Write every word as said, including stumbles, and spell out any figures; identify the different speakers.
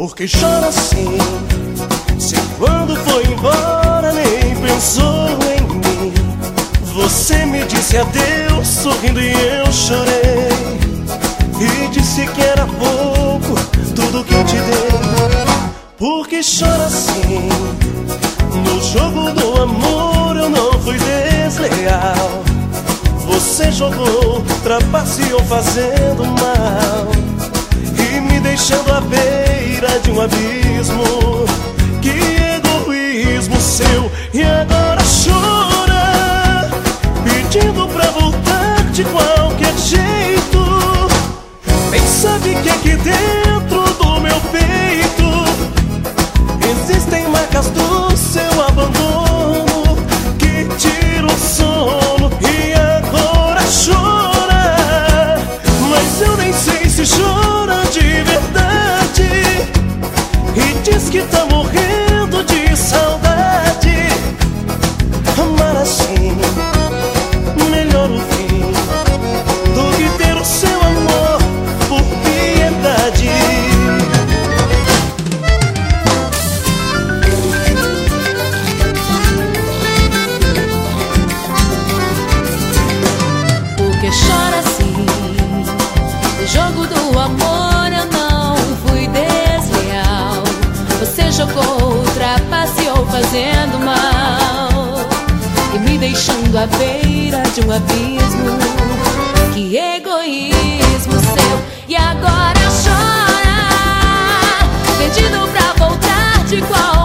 Speaker 1: Por que chora assim? Se quando foi embora nem pensou em mim. Você me disse adeus sorrindo e eu chorei, e disse que era pouco tudo que eu te dei. Por que chora assim? No jogo do amor eu não fui desleal. Você jogou, trapaceou fazendo mal, e me deixando à beira de um abismo. Que egoísmo seu! E agora chora, pedindo pra voltar de qualquer jeito. Nem sabe que aqui dentro do meu peito existem marcas do seu abandono que tiram o sono. E agora chora, mas eu nem sei se chora de verdade, e diz que tá morrendo de saudade. Amar assim, melhor o fim do que ter o seu amor por piedade.
Speaker 2: Porque chora assim, no jogo do amor eu não fui desleal. Você jogou, trapaceou fazendo mal, e me deixando à beira de um abismo. Que egoísmo seu! E agora chora, pedindo pra voltar de qual